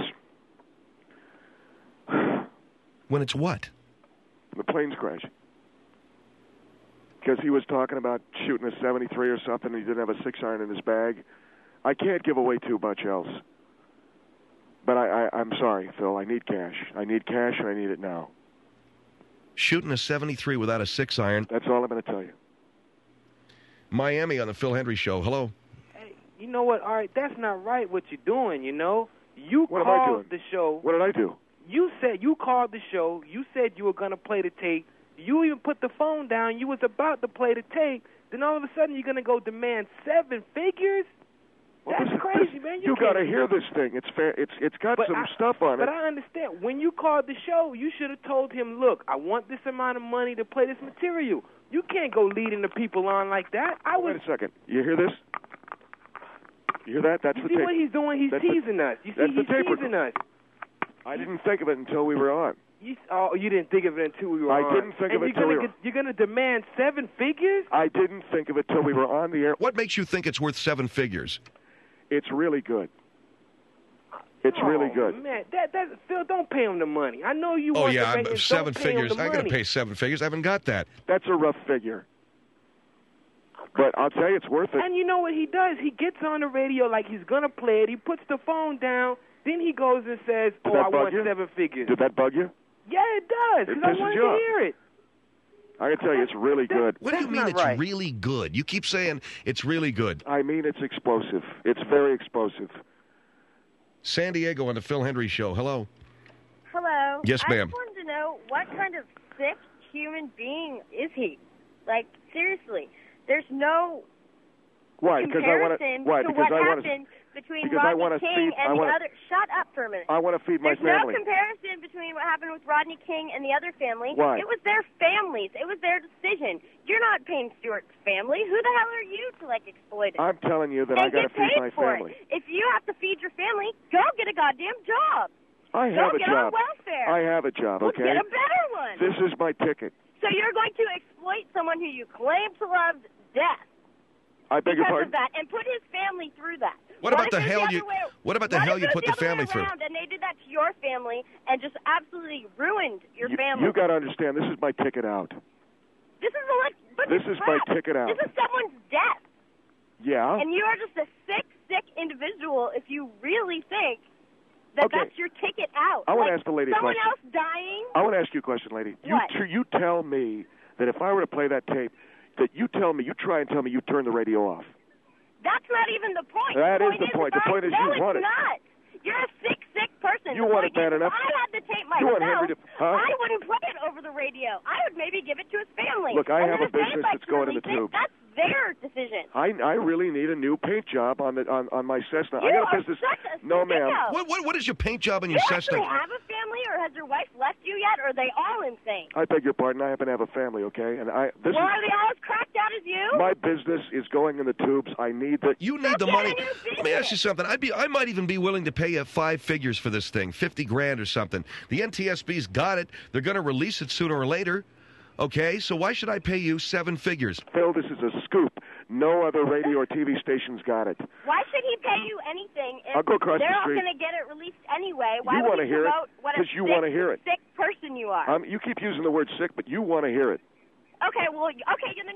Speaker 2: When it's what?
Speaker 1: The planes crash. Because he was talking about shooting a seventy-three or something, and he didn't have a six-iron in his bag. I can't give away too much else. But I, I, I'm sorry, Phil. I need cash. I need cash, and I need it now.
Speaker 2: Shooting a seventy-three without a six-iron.
Speaker 1: That's all I'm going to tell you.
Speaker 2: Miami on the Phil Hendry Show. Hello.
Speaker 8: You know what? All right, that's not right what you're doing, you know? You
Speaker 1: What am I
Speaker 8: called
Speaker 1: doing?
Speaker 8: the show.
Speaker 1: What did I do?
Speaker 8: You said you called the show. You said you were going to play the tape. You even put the phone down. You was about to play the tape. Then all of a sudden you're going to go demand seven figures?
Speaker 1: Well,
Speaker 8: That's
Speaker 1: this-
Speaker 8: crazy,
Speaker 1: this-
Speaker 8: man.
Speaker 1: You,
Speaker 8: can't
Speaker 1: got to
Speaker 8: do
Speaker 1: hear
Speaker 8: that.
Speaker 1: this thing. It's fair. It's it's got
Speaker 8: But
Speaker 1: some
Speaker 8: I-
Speaker 1: stuff on
Speaker 8: But
Speaker 1: it.
Speaker 8: I understand. When you called the show, you should have told him, look, I want this amount of money to play this material. You can't go leading the people on like that. I was.
Speaker 1: Wait a second. You hear this? You hear that? That's
Speaker 8: You
Speaker 1: the
Speaker 8: see
Speaker 1: tape.
Speaker 8: what he's doing? He's
Speaker 1: That's the-
Speaker 8: teasing us. You see,
Speaker 1: that's the
Speaker 8: he's
Speaker 1: tape
Speaker 8: teasing
Speaker 1: record.
Speaker 8: us.
Speaker 1: I didn't think of it until we were on.
Speaker 8: You, oh, you didn't think of it until we were
Speaker 1: I
Speaker 8: on.
Speaker 1: didn't think
Speaker 8: and
Speaker 1: of it
Speaker 8: you're
Speaker 1: till
Speaker 8: gonna
Speaker 1: we were-
Speaker 8: get, You're going to demand seven figures?
Speaker 1: I didn't think of it till we were on the air.
Speaker 2: What makes you think it's worth seven figures?
Speaker 1: It's really good. It's
Speaker 8: oh,
Speaker 1: really good.
Speaker 8: Man, that that Phil, don't pay him the money. I know you
Speaker 2: Oh,
Speaker 8: want
Speaker 2: yeah,
Speaker 8: the
Speaker 2: I'm,
Speaker 8: ratings.
Speaker 2: seven
Speaker 8: don't pay him
Speaker 2: figures.
Speaker 8: the
Speaker 2: I got to
Speaker 8: money.
Speaker 2: pay seven figures. I haven't got that.
Speaker 1: That's a rough figure. But I'll tell you, it's worth it.
Speaker 8: And you know what he does? He gets on the radio like he's going to play it. He puts the phone down. Then he goes and says,
Speaker 1: Did
Speaker 8: oh,
Speaker 1: that
Speaker 8: I
Speaker 1: bug
Speaker 8: want
Speaker 1: you?
Speaker 8: seven figures.
Speaker 1: Did that bug you?
Speaker 8: Yeah, it does.
Speaker 1: It
Speaker 8: Because I
Speaker 1: pisses
Speaker 8: wanted
Speaker 1: you
Speaker 8: to
Speaker 1: off.
Speaker 8: hear it.
Speaker 1: I can tell you, it's really
Speaker 8: That-
Speaker 1: good.
Speaker 2: What do you
Speaker 8: That's
Speaker 2: mean
Speaker 8: not
Speaker 2: it's
Speaker 8: right.
Speaker 2: really good? You keep saying it's really good.
Speaker 1: I mean, it's explosive. It's very explosive.
Speaker 2: San Diego on the Phil Hendry Show. Hello.
Speaker 9: Hello.
Speaker 2: Yes,
Speaker 9: I
Speaker 2: ma'am.
Speaker 9: just wanted to know what kind of sick human being is he? Like, seriously, there's no
Speaker 1: Why? Because I want to.
Speaker 9: comparison
Speaker 1: Why?
Speaker 9: to
Speaker 1: Because
Speaker 9: what
Speaker 1: I want to.
Speaker 9: happened between
Speaker 1: because I
Speaker 9: Rodney
Speaker 1: wanna
Speaker 9: King
Speaker 1: feed- I
Speaker 9: and the
Speaker 1: wanna-
Speaker 9: other. Shut up for a minute.
Speaker 1: I want to feed my
Speaker 9: There's
Speaker 1: family.
Speaker 9: no comparison between what happened with Rodney King and the other family.
Speaker 1: Why?
Speaker 9: It was their families. It was their decision. You're not Payne Stewart's family. Who the hell are you to, like, exploit it?
Speaker 1: I'm telling you that
Speaker 9: They
Speaker 1: I got to
Speaker 9: get
Speaker 1: feed
Speaker 9: paid
Speaker 1: my
Speaker 9: for
Speaker 1: family.
Speaker 9: it. If you have to feed your family, go get a goddamn job.
Speaker 1: I
Speaker 9: Go
Speaker 1: have a
Speaker 9: get
Speaker 1: job.
Speaker 9: on welfare.
Speaker 1: I have a job.
Speaker 9: Well,
Speaker 1: Okay.
Speaker 9: get a better one.
Speaker 1: This is my ticket.
Speaker 9: So you're going to exploit someone who you claim to love death
Speaker 1: I beg your
Speaker 9: because
Speaker 1: pardon.
Speaker 9: of that, and put his family through that.
Speaker 2: What about
Speaker 9: if
Speaker 2: the
Speaker 9: it was
Speaker 2: hell
Speaker 9: other
Speaker 2: you-
Speaker 9: way-
Speaker 2: what about the
Speaker 9: what
Speaker 2: hell
Speaker 9: if
Speaker 2: you
Speaker 9: it was
Speaker 2: put
Speaker 9: the
Speaker 2: the
Speaker 9: other
Speaker 2: family
Speaker 9: way
Speaker 2: through?
Speaker 9: around And they did that to your family and just absolutely ruined your
Speaker 1: You,
Speaker 9: family.
Speaker 1: you got to understand. This is my ticket out.
Speaker 9: This is a but
Speaker 1: This
Speaker 9: it's
Speaker 1: is my
Speaker 9: crap.
Speaker 1: ticket out.
Speaker 9: This is someone's death,
Speaker 1: Yeah.
Speaker 9: and you are just a sick, sick individual if you really think that
Speaker 1: Okay.
Speaker 9: that's your ticket out.
Speaker 1: I wanna
Speaker 9: Like,
Speaker 1: ask the lady a
Speaker 9: someone
Speaker 1: question.
Speaker 9: else dying.
Speaker 1: I want to ask you a question, lady. You
Speaker 9: What?
Speaker 1: tr- you tell me that if I were to play that tape, that you tell me, you try and tell me you turn the radio off.
Speaker 9: That's not even the point.
Speaker 1: That
Speaker 9: the
Speaker 1: is
Speaker 9: point
Speaker 1: the point. The
Speaker 9: if I-
Speaker 1: point is
Speaker 9: no,
Speaker 1: you
Speaker 9: it's
Speaker 1: want it.
Speaker 9: not. You're a sick, sick person.
Speaker 1: You
Speaker 9: the
Speaker 1: want
Speaker 9: point
Speaker 1: it bad
Speaker 9: is,
Speaker 1: enough.
Speaker 9: If I had the tape
Speaker 1: You
Speaker 9: myself,
Speaker 1: want Henry to- huh?
Speaker 9: I wouldn't play it over the radio. I would maybe give it to his family.
Speaker 1: Look, I
Speaker 9: And
Speaker 1: have
Speaker 9: then
Speaker 1: a
Speaker 9: if they
Speaker 1: business
Speaker 9: like
Speaker 1: that's
Speaker 9: to
Speaker 1: going in the
Speaker 9: release it,
Speaker 1: tube.
Speaker 9: That's their decision.
Speaker 1: I I really need a new paint job on the on, on my Cessna.
Speaker 9: You
Speaker 1: I got
Speaker 9: are
Speaker 1: a business.
Speaker 9: such a
Speaker 1: No, ma'am.
Speaker 9: sicko.
Speaker 2: What, what, what is your paint job in
Speaker 9: Do
Speaker 2: your
Speaker 9: you actually
Speaker 2: Cessna?
Speaker 9: have a family, or has your wife left you yet, or are they all insane?
Speaker 1: I beg your pardon. I happen to have a family, okay? And I this
Speaker 9: well,
Speaker 1: is
Speaker 9: are they all as cracked out as you?
Speaker 1: my business is going in the tubes. I need the.
Speaker 2: You need the
Speaker 9: get
Speaker 2: money.
Speaker 9: a new
Speaker 2: Let me ask you something. I'd be, I might even be willing to pay you five figures for this thing, fifty grand or something. The N T S B's got it. They're going to release it sooner or later. Okay, so why should I pay you seven figures?
Speaker 1: Phil, this is a scoop. No other radio or T V station's got it.
Speaker 9: Why should he pay you anything if
Speaker 1: I'll go across
Speaker 9: they're
Speaker 1: the
Speaker 9: all
Speaker 1: street.
Speaker 9: going to get it released anyway? Why
Speaker 1: You
Speaker 9: would
Speaker 1: wanna
Speaker 9: he
Speaker 1: hear it,
Speaker 9: promote what a
Speaker 1: 'cause you
Speaker 9: sick,
Speaker 1: wanna hear it.
Speaker 9: sick person you are?
Speaker 1: Um, you keep using the word sick, but you want to hear it.
Speaker 9: Okay, well, okay, then you're just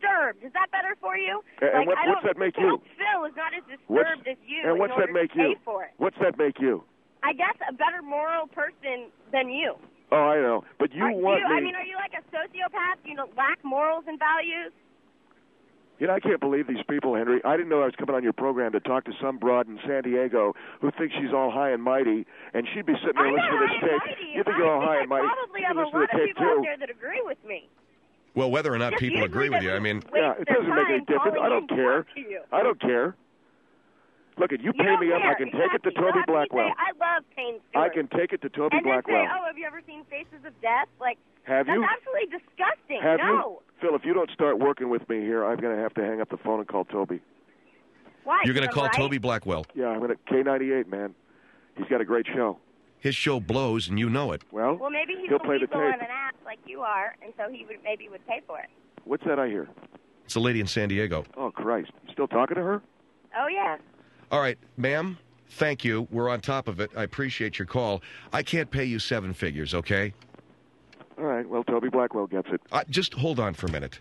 Speaker 9: disturbed. Is that better for you?
Speaker 1: And
Speaker 9: like,
Speaker 1: what,
Speaker 9: I
Speaker 1: what's
Speaker 9: don't,
Speaker 1: that make you?
Speaker 9: Phil is not as
Speaker 1: What's,
Speaker 9: disturbed as you.
Speaker 1: and what's
Speaker 9: in order
Speaker 1: that make
Speaker 9: to pay
Speaker 1: you?
Speaker 9: For it.
Speaker 1: What's that make you?
Speaker 9: I guess a better moral person than you.
Speaker 1: Oh, I know. But you
Speaker 9: are
Speaker 1: want
Speaker 9: you,
Speaker 1: me.
Speaker 9: I mean, are you like a sociopath? You know, lack morals and values?
Speaker 1: You know, I can't believe these people, Henry. I didn't know I was coming on your program to talk to some broad in San Diego who thinks she's all high and mighty, and she'd be sitting there
Speaker 9: I'm
Speaker 1: listening to
Speaker 9: not
Speaker 1: this
Speaker 9: high and
Speaker 1: tape.
Speaker 9: mighty.
Speaker 1: You think
Speaker 9: I
Speaker 1: you're all
Speaker 9: think
Speaker 1: high
Speaker 9: I
Speaker 1: and mighty?
Speaker 9: probably
Speaker 1: You
Speaker 9: have a
Speaker 1: listen to
Speaker 9: lot
Speaker 1: the
Speaker 9: of
Speaker 1: tape,
Speaker 9: people out
Speaker 1: too.
Speaker 9: there that agree with me.
Speaker 2: Well, whether or not
Speaker 9: Just
Speaker 2: people agree
Speaker 9: usually
Speaker 2: with you, I mean,
Speaker 9: waste
Speaker 1: Yeah, it
Speaker 9: their
Speaker 1: doesn't make any
Speaker 9: time
Speaker 1: difference. I
Speaker 9: calling
Speaker 1: don't
Speaker 9: in to
Speaker 1: care.
Speaker 9: talk to you.
Speaker 1: I don't care. Look, if you
Speaker 9: You
Speaker 1: pay
Speaker 9: don't
Speaker 1: me up,
Speaker 9: care.
Speaker 1: I can take it to
Speaker 9: Exactly.
Speaker 1: Toby
Speaker 9: You'll have to
Speaker 1: Blackwell.
Speaker 9: Say, I love Payne
Speaker 1: I
Speaker 9: Stewart.
Speaker 1: can take it to Toby
Speaker 9: and
Speaker 1: Blackwell.
Speaker 9: then say, oh, have you ever seen Faces of Death? Like,
Speaker 1: Have
Speaker 9: that's
Speaker 1: you?
Speaker 9: absolutely disgusting.
Speaker 1: Have
Speaker 9: no.
Speaker 1: you? Phil, if you don't start working with me here, I'm going to have to hang up the phone and call Toby.
Speaker 9: Why?
Speaker 2: you're going to
Speaker 9: Because
Speaker 2: call
Speaker 9: I'm right?
Speaker 2: Toby Blackwell.
Speaker 1: Yeah, I'm going to K ninety-eight, man. He's got a great show.
Speaker 2: His show blows, and you know it.
Speaker 1: Well,
Speaker 9: Well, maybe he's
Speaker 1: he'll
Speaker 9: a
Speaker 1: play the
Speaker 9: weasel and
Speaker 1: tape.
Speaker 9: an ass like you are, and so he would maybe would pay for it.
Speaker 1: What's that I hear?
Speaker 2: It's a lady in San Diego.
Speaker 1: Oh, Christ. You still talking to her?
Speaker 9: Oh, yeah.
Speaker 2: All right, ma'am, thank you. We're on top of it. I appreciate your call. I can't pay you seven figures, okay?
Speaker 1: All right, well, Toby Blackwell gets it.
Speaker 2: Uh, just hold on for a minute.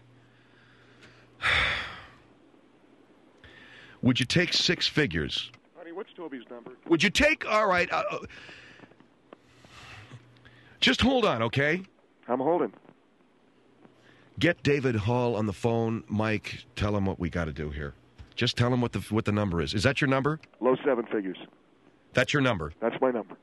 Speaker 2: Would you take six figures?
Speaker 1: Honey, what's Toby's number?
Speaker 2: Would you take, all right, uh, uh, just hold on, okay?
Speaker 1: I'm holding.
Speaker 2: Get David Hall on the phone. Mike, tell him what we got to do here. Just tell him what the what the number is. Is that your number?
Speaker 1: Low seven figures.
Speaker 2: That's your number.
Speaker 1: That's my number.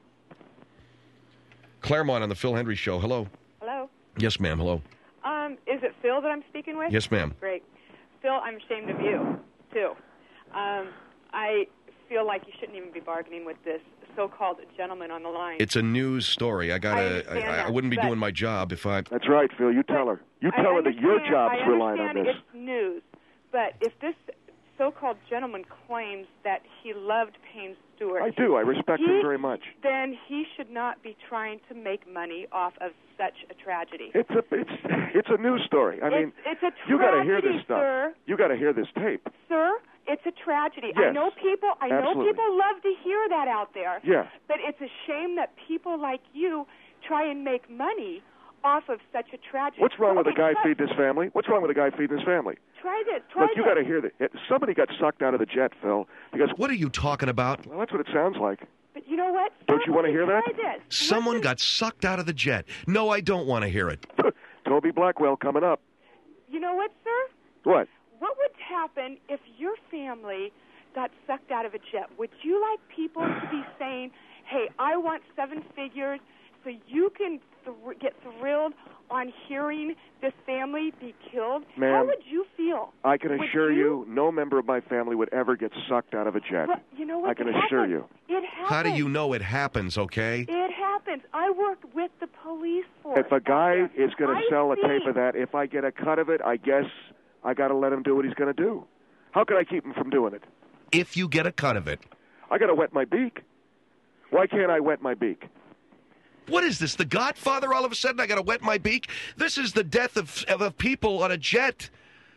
Speaker 2: Claremont on the Phil Hendry Show. Hello.
Speaker 10: Hello.
Speaker 2: Yes, ma'am. Hello.
Speaker 10: Um, is it Phil that I'm speaking with?
Speaker 2: Yes, ma'am.
Speaker 10: Great. Phil, I'm ashamed of you, too. Um, I feel like you shouldn't even be bargaining with this so-called gentleman on the line.
Speaker 2: It's a news story. I
Speaker 10: I
Speaker 2: gotta. I,
Speaker 10: understand
Speaker 2: I, I
Speaker 10: that,
Speaker 2: wouldn't be
Speaker 10: but-
Speaker 2: doing my job if I.
Speaker 1: That's right, Phil. You tell her. You
Speaker 10: I
Speaker 1: tell her that your
Speaker 10: understand-
Speaker 1: job's
Speaker 10: I
Speaker 1: relying on
Speaker 10: understand
Speaker 1: this.
Speaker 10: it's news, but if this so-called gentleman claims that he loved Payne Stewart,
Speaker 1: I do. I respect
Speaker 10: he,
Speaker 1: him very much.
Speaker 10: then he should not be trying to make money off of such a tragedy.
Speaker 1: It's a it's it's a news story. I mean,
Speaker 10: it's, it's a tragedy,
Speaker 1: you got to hear this stuff.
Speaker 10: sir.
Speaker 1: You got to hear this tape.
Speaker 10: Sir, it's a tragedy. I
Speaker 1: Yes,
Speaker 10: know people. I know
Speaker 1: absolutely.
Speaker 10: people love to hear that out there.
Speaker 1: Yeah.
Speaker 10: But it's a shame that people like you try and make money off of such a tragedy.
Speaker 1: What's wrong with
Speaker 10: Okay,
Speaker 1: a guy
Speaker 10: try-
Speaker 1: feeding his family? What's wrong with a guy feeding his family?
Speaker 10: Try this. Try
Speaker 1: Look, you
Speaker 10: this.
Speaker 1: got to hear this. It- Somebody got sucked out of the jet, Phil. Because
Speaker 2: What are you talking about?
Speaker 1: well, that's what it sounds like.
Speaker 10: But you know what?
Speaker 1: Don't
Speaker 10: Sir,
Speaker 1: you wanna
Speaker 10: let me
Speaker 1: hear that?
Speaker 10: try this.
Speaker 2: Someone got sucked out of the jet. No, I don't want to hear it.
Speaker 1: Toby Blackwell coming up.
Speaker 10: You know what, sir?
Speaker 1: What?
Speaker 10: What would happen if your family got sucked out of a jet? Would you like people to be saying, hey, I want seven figures so you can th- get thrilled on hearing this family be killed? How
Speaker 1: Ma'am,
Speaker 10: would you feel?
Speaker 1: I can
Speaker 10: Would
Speaker 1: assure
Speaker 10: you,
Speaker 1: you, no member of my family would ever get sucked out of a jet.
Speaker 10: Well, you know what?
Speaker 1: I can
Speaker 10: It
Speaker 1: assure
Speaker 10: happens.
Speaker 1: you.
Speaker 10: It happens.
Speaker 2: How do you know it happens, okay?
Speaker 10: It happens. I work with the police force.
Speaker 1: If a guy is going to
Speaker 10: I
Speaker 1: sell a
Speaker 10: see.
Speaker 1: tape of that, if I get a cut of it, I guess I got to let him do what he's going to do. How can I keep him from doing it?
Speaker 2: If you get a cut of it.
Speaker 1: I got to wet my beak. Why can't I wet my beak?
Speaker 2: What is this, The Godfather all of a sudden? I got to wet my beak? This is the death of, of, of people on a jet,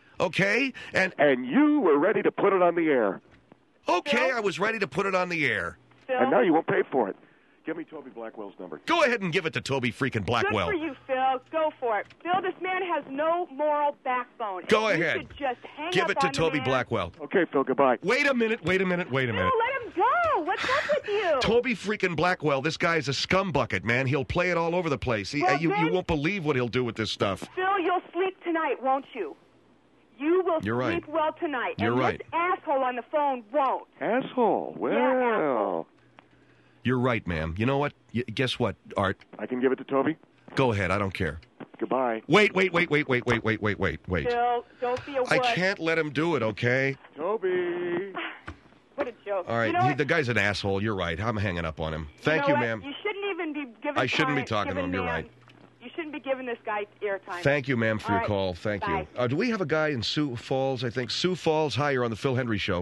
Speaker 2: okay? And
Speaker 1: And you were ready to put it on the air.
Speaker 2: Okay, I was ready to put it on the air.
Speaker 10: Phil?
Speaker 1: And now you won't pay for it. Give me Toby Blackwell's number.
Speaker 2: Go ahead and give it to Toby freaking Blackwell.
Speaker 10: Good for you, Phil. Go for it. Phil, this man has no moral backbone.
Speaker 2: Go
Speaker 10: And you
Speaker 2: ahead.
Speaker 10: should just hang
Speaker 2: Give
Speaker 10: up
Speaker 2: it to
Speaker 10: on the
Speaker 2: Toby
Speaker 10: man.
Speaker 2: Blackwell.
Speaker 1: Okay, Phil, goodbye.
Speaker 2: Wait a minute, wait a minute, wait a
Speaker 10: Phil,
Speaker 2: minute.
Speaker 10: let him go. What's up with you?
Speaker 2: Toby freaking Blackwell, this guy's a scumbucket, man. He'll play it all over the place. He,
Speaker 10: Well,
Speaker 2: you, you
Speaker 10: then-
Speaker 2: won't believe what he'll do with this stuff.
Speaker 10: Phil, you'll sleep tonight, won't you? You will
Speaker 2: You're right.
Speaker 10: sleep well tonight.
Speaker 2: You're
Speaker 10: and
Speaker 2: right.
Speaker 10: this asshole on the phone won't.
Speaker 1: Asshole. Well,
Speaker 10: asshole.
Speaker 2: You're right, ma'am. You know what? Y- guess what, Art?
Speaker 1: I can give it to Toby?
Speaker 2: Go ahead. I don't care.
Speaker 1: Goodbye.
Speaker 2: Wait, wait, wait, wait, wait, wait, wait, wait, wait, wait.
Speaker 10: Phil, don't be a wuss.
Speaker 2: I can't let him do it, okay?
Speaker 1: Toby.
Speaker 10: What a joke.
Speaker 2: All right,
Speaker 10: You know
Speaker 2: he,
Speaker 10: what?
Speaker 2: the guy's an asshole. You're right. I'm hanging up on him. Thank
Speaker 10: know
Speaker 2: you,
Speaker 10: what?
Speaker 2: ma'am.
Speaker 10: You shouldn't even be giving
Speaker 2: I shouldn't be
Speaker 10: time-
Speaker 2: talking to
Speaker 10: giving
Speaker 2: him. You're
Speaker 10: man-
Speaker 2: right.
Speaker 10: You shouldn't be giving this guy airtime.
Speaker 2: Thank you, ma'am, for
Speaker 10: All
Speaker 2: your
Speaker 10: right.
Speaker 2: call. Thank
Speaker 10: Bye.
Speaker 2: you. Uh, do we have a guy in Sioux Falls, I think? Sioux Falls. Hi, you're on the Phil Hendry Show.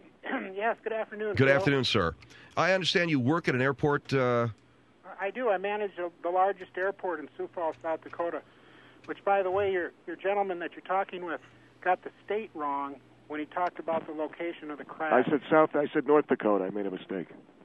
Speaker 11: Yes, good afternoon.
Speaker 2: Good
Speaker 11: Phil.
Speaker 2: afternoon, sir. I understand you work at an airport. Uh,
Speaker 11: I do. I manage the, the largest airport in Sioux Falls, South Dakota, which, by the way, your, your gentleman that you're talking with got the state wrong when he talked about the location of the crash.
Speaker 1: I said South. I said North Dakota. I made a mistake.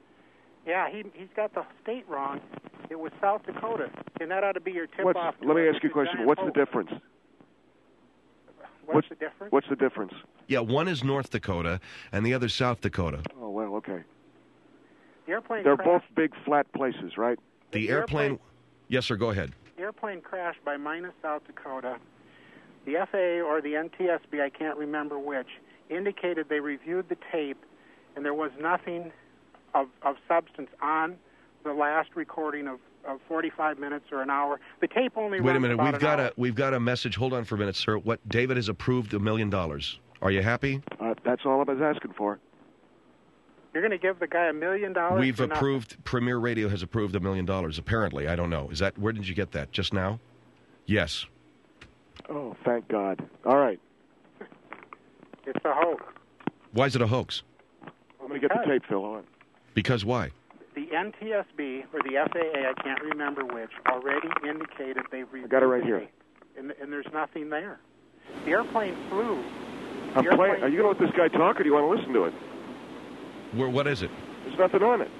Speaker 11: Yeah, he, he's got the state wrong. It was South Dakota, and that ought to be your
Speaker 1: What's,
Speaker 11: tip-off.
Speaker 1: let me
Speaker 11: to
Speaker 1: ask you a question.
Speaker 11: Giant
Speaker 1: What's the
Speaker 11: Hope.
Speaker 1: difference?
Speaker 11: What's,
Speaker 1: What's
Speaker 11: the difference?
Speaker 1: What's the difference?
Speaker 2: Yeah, one is North Dakota, and the other South Dakota.
Speaker 1: Oh, well, okay.
Speaker 11: The airplane
Speaker 1: They're
Speaker 11: crashed,
Speaker 1: both big flat places, right?
Speaker 2: The,
Speaker 11: The
Speaker 2: airplane...
Speaker 11: airplane-
Speaker 2: Yes, sir, go ahead.
Speaker 11: the airplane crashed by Minas, South Dakota. The F A A or the N T S B, I can't remember which, indicated they reviewed the tape, and there was nothing of, of substance on the last recording of, of forty-five minutes or an hour. The tape only
Speaker 2: Wait a
Speaker 11: runs
Speaker 2: minute.
Speaker 11: about
Speaker 2: We've
Speaker 11: an
Speaker 2: got
Speaker 11: hour.
Speaker 2: a we've got a message. Hold on for a minute, sir. What David has approved a million dollars. Are you happy?
Speaker 1: Uh, that's all I was asking for.
Speaker 11: You're going to give the guy a million dollars?
Speaker 2: We've
Speaker 11: for nothing?
Speaker 2: approved. Premier Radio has approved a million dollars. Apparently, I don't know. Is that where did you get that? Just now? Yes.
Speaker 1: Oh, thank God. All right.
Speaker 11: It's a hoax.
Speaker 2: Why is it a hoax?
Speaker 1: I'm going to get the tape, Phil. Hold on.
Speaker 2: Because why?
Speaker 11: The N T S B or the F A A, I can't remember which, already indicated they've reviewed
Speaker 1: I got it right
Speaker 11: the
Speaker 1: here.
Speaker 11: tape, and, and there's nothing there. The airplane flew.
Speaker 1: I'm
Speaker 11: The
Speaker 1: playing.
Speaker 11: airplane-
Speaker 1: Are you going to let this guy talk, or do you want to listen to it?
Speaker 2: Where? What is it?
Speaker 1: There's nothing on it.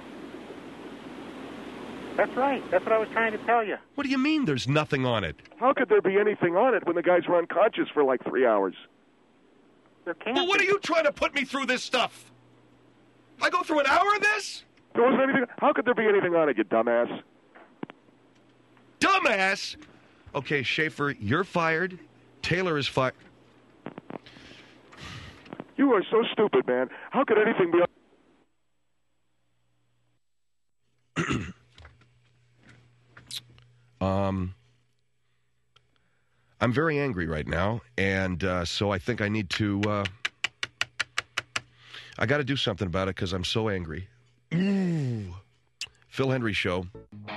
Speaker 11: That's right. That's what I was trying to tell you.
Speaker 2: What do you mean? There's nothing on it.
Speaker 1: How could there be anything on it when the guys were unconscious for like three hours?
Speaker 11: There can't
Speaker 2: Well, what are
Speaker 11: be.
Speaker 2: you trying to put me through this stuff? I go through an hour of this?
Speaker 1: There wasn't anything. How could there be anything on it, you dumbass?
Speaker 2: Dumbass. Okay, Schaefer, you're fired. Taylor is fired.
Speaker 1: You are so stupid, man. How could anything be on?
Speaker 2: Um, I'm very angry right now, and uh, so I think I need to. Uh, I got to do something about it because I'm so angry. Ooh. Phil Hendry Show.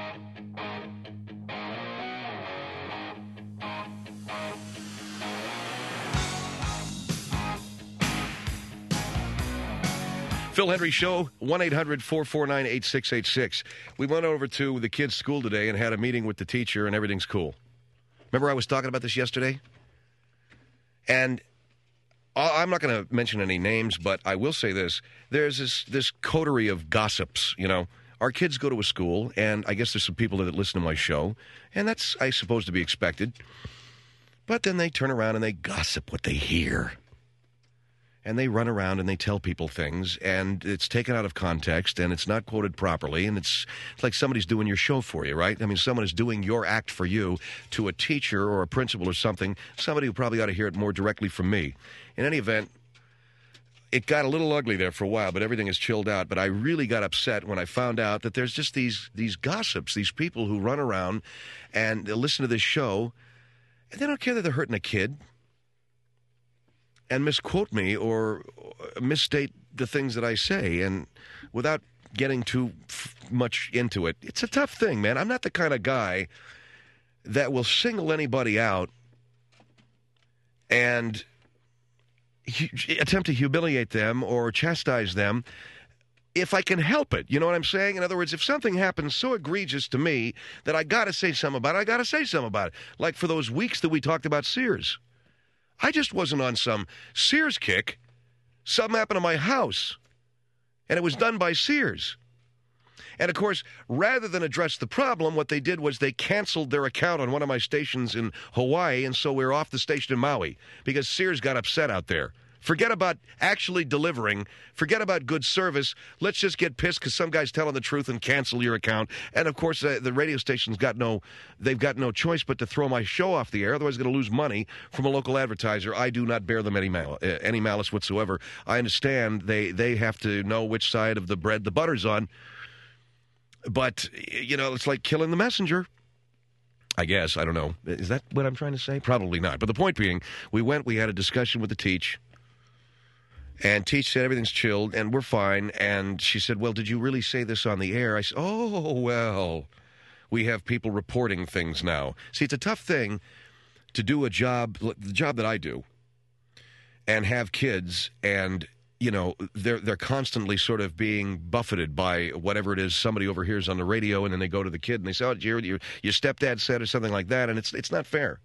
Speaker 2: Phil Hendry Show, one eight hundred four four nine eight six eight six. We went over to the kids' school today and had a meeting with the teacher, and everything's cool. Remember I was talking about this yesterday? And I- I'm not going to mention any names, but I will say this. There's this, this coterie of gossips, you know. Our kids go to a school, and I guess there's some people that listen to my show, and that's, I suppose, to be expected. But then they turn around and they gossip what they hear. And they run around and they tell people things, and it's taken out of context, and it's not quoted properly, and it's, it's like somebody's doing your show for you, right? I mean, someone is doing your act for you to a teacher or a principal or something, somebody who probably ought to hear it more directly from me. In any event, it got a little ugly there for a while, but everything has chilled out. But I really got upset when I found out that there's just these these gossips, these people who run around and they listen to this show, and they don't care that they're hurting a kid and misquote me or misstate the things that I say, and without getting too f- much into it. It's a tough thing, man. I'm not the kind of guy that will single anybody out and hu- attempt to humiliate them or chastise them if I can help it. You know what I'm saying? In other words, if something happens so egregious to me that I got to say something about it, I got to say something about it. Like for those weeks that we talked about Sears. I just wasn't on some Sears kick. Something happened to my house, and it was done by Sears. And, of course, rather than address the problem, what they did was they canceled their account on one of my stations in Hawaii, and so we were off the station in Maui because Sears got upset out there. Forget about actually delivering. Forget about good service. Let's just get pissed because some guy's telling the truth and cancel your account. And, of course, uh, the radio station's got no, they've got no choice but to throw my show off the air. Otherwise, they're going to lose money from a local advertiser. I do not bear them any, mal- uh, any malice whatsoever. I understand they, they have to know which side of the bread the butter's on. But, you know, it's like killing the messenger. I guess. I don't know. Is that what I'm trying to say? Probably not. But the point being, we went, we had a discussion with the teach. And Teach said everything's chilled, and we're fine. And she said, well, did you really say this on the air? I said, oh, well, we have people reporting things now. See, it's a tough thing to do a job, the job that I do, and have kids, and, you know, they're they're constantly sort of being buffeted by whatever it is somebody overhears on the radio, and then they go to the kid, and they say, oh, your, your, your stepdad said or something like that, and it's it's not fair.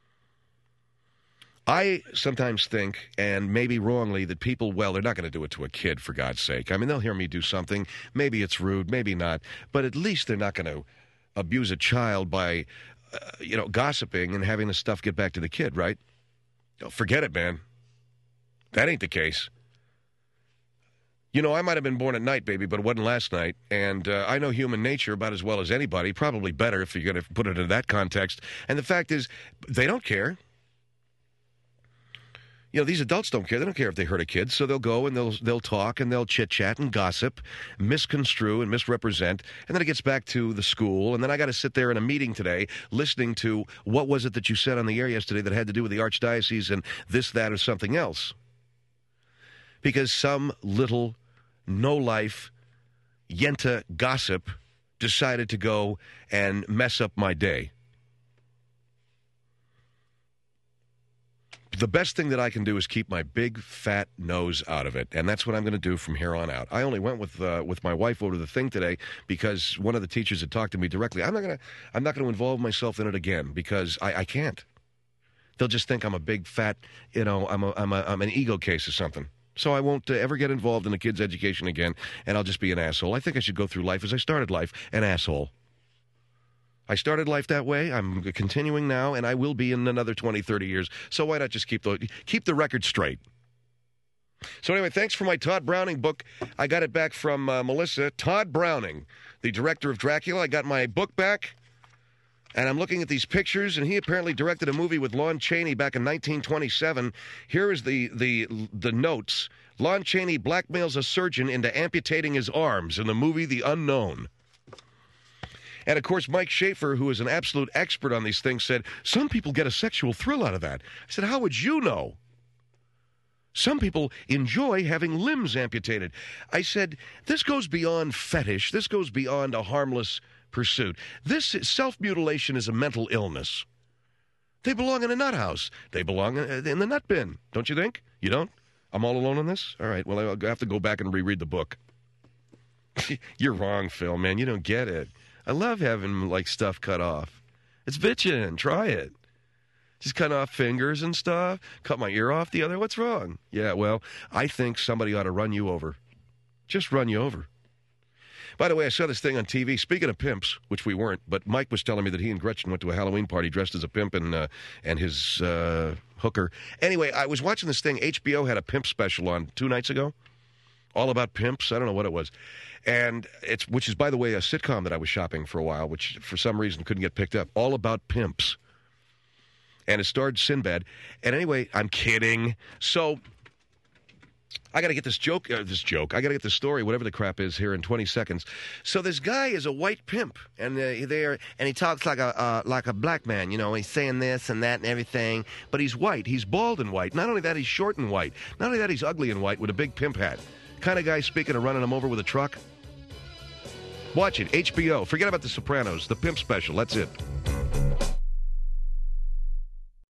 Speaker 2: I sometimes think, and maybe wrongly, that people, well, they're not going to do it to a kid, for God's sake. I mean, they'll hear me do something. Maybe it's rude, maybe not. But at least they're not going to abuse a child by, uh, you know, gossiping and having the stuff get back to the kid, right? Oh, forget it, man. That ain't the case. You know, I might have been born at night, baby, but it wasn't last night. And uh, I know human nature about as well as anybody, probably better if you're going to put it in that context. And the fact is, they don't care. You know, these adults don't care. They don't care if they hurt a kid, so they'll go and they'll they'll talk and they'll chit-chat and gossip, misconstrue and misrepresent, and then it gets back to the school, and then I got to sit there in a meeting today listening to what was it that you said on the air yesterday that had to do with the Archdiocese and this, that, or something else. Because some little no-life Yenta gossip decided to go and mess up my day. The best thing that I can do is keep my big, fat nose out of it, and that's what I'm going to do from here on out. I only went with uh, with my wife over to the thing today because one of the teachers had talked to me directly. I'm not going to I'm not going to involve myself in it again because I, I can't. They'll just think I'm a big, fat, you know, I'm a, I'm a, I'm an ego case or something. So I won't uh, ever get involved in a kid's education again, and I'll just be an asshole. I think I should go through life as I started life, an asshole. I started life that way. I'm continuing now, and I will be in another twenty, thirty years. So why not just keep the, keep the record straight? So anyway, thanks for my Todd Browning book. I got it back from uh, Melissa. Todd Browning, the director of Dracula. I got my book back. And I'm looking at these pictures, and he apparently directed a movie with Lon Chaney back in nineteen twenty-seven. Here is the the the notes. Lon Chaney blackmails a surgeon into amputating his arms in the movie The Unknown. And, of course, Mike Schaefer, who is an absolute expert on these things, said, some people get a sexual thrill out of that. I said, how would you know? Some people enjoy having limbs amputated. I said, this goes beyond fetish. This goes beyond a harmless pursuit. This self-mutilation is a mental illness. They belong in a nut house. They belong in the nut bin. Don't you think? You don't? I'm all alone on this? All right, well, I'll have to go back and reread the book. You're wrong, Phil, man. You don't get it. I love having, like, stuff cut off. It's bitchin'. Try it. Just cut off fingers and stuff. Cut my ear off the other. What's wrong? Yeah, well, I think somebody ought to run you over. Just run you over. By the way, I saw this thing on T V. Speaking of pimps, which we weren't, but Mike was telling me that he and Gretchen went to a Halloween party dressed as a pimp and uh, and his uh, hooker. Anyway, I was watching this thing. H B O had a pimp special on two nights ago. All about pimps. I don't know what it was. And it's, which is, by the way, a sitcom that I was shopping for a while, which for some reason couldn't get picked up. All about pimps. And it starred Sinbad. And anyway, I'm kidding. So I got to get this joke, uh, this joke. I got to get this story, whatever the crap is, here in twenty seconds. So this guy is a white pimp, and uh, there, and he talks like a uh, like a black man. You know, he's saying this and that and everything. But he's white. He's bald and white. Not only that, he's short and white. Not only that, he's ugly and white with a big pimp hat. Kind of guy, speaking of running him over with a truck. Watch it, H B O. Forget about The Sopranos, the pimp special. That's it.